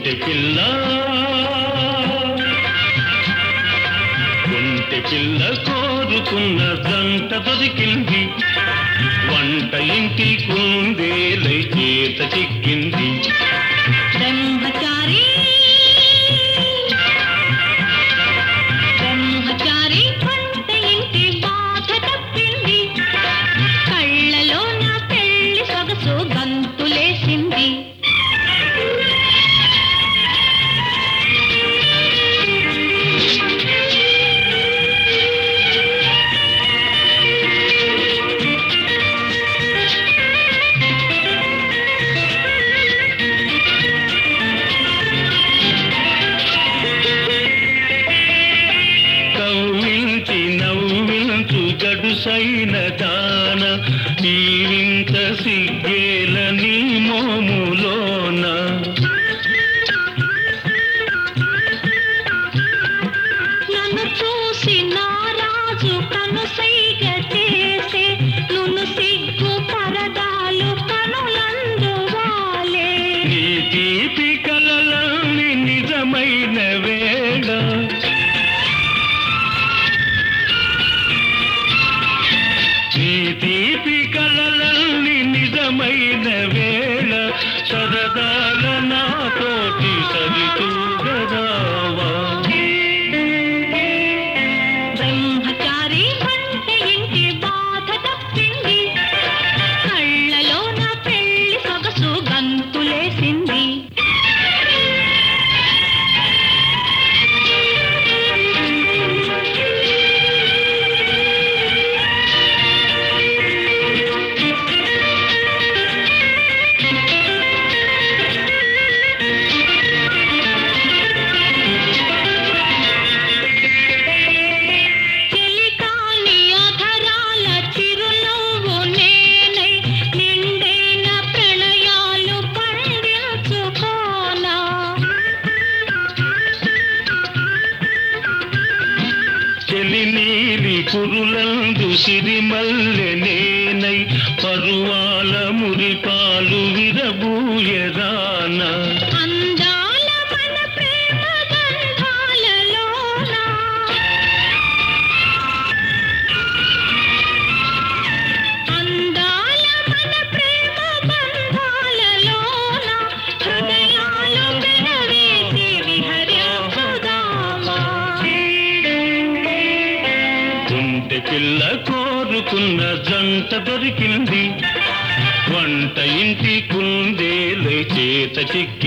కుంటి పిల్ల కోరుకున్న జంట దొరికింది, వంట ఇంటి కుందేలై చేత చిక్కింది. బ్రహ్మచారి బ్రహ్మచారి వంట ఇంటి బాధ తప్పింది, కళ్ళలో నా పెళ్లి సొగసు గంతులేసింది. గడుసైన దాన ఈ వింత సిగ్గేల నీ మోములోన, నన్ను చూసి నారాజు కనుసైగ చేసే, నును సిగ్గు పరదాలు కనులందువాలే. నీ తీపి కలలని నిజమైన వేళ, నీ తీపి కలలని నిజమైన వేళ, సరదాల నాతోటి సరితూగరావా. బ్రహ్మచారి వంట ఇంటి బాధ తప్పింది, కళ్ళలో నా పెళ్లి సొగసు గంతులేసింది. చెలినీలి కురులందు సిరిమల్లె నేనై, పరువాల మురిపాలు విరబూయరాన. అందాల మన ప్రేమ గంధాలలోన, అందాల మన ప్రేమ బంధాలలోన, హృదయాలు పెనవేసి విహరించుదామా. కుంటి పిల్ల కోరుకున్న జంట దొరికింది, వంట ఇంటి కుందేలై చేత చిక్కి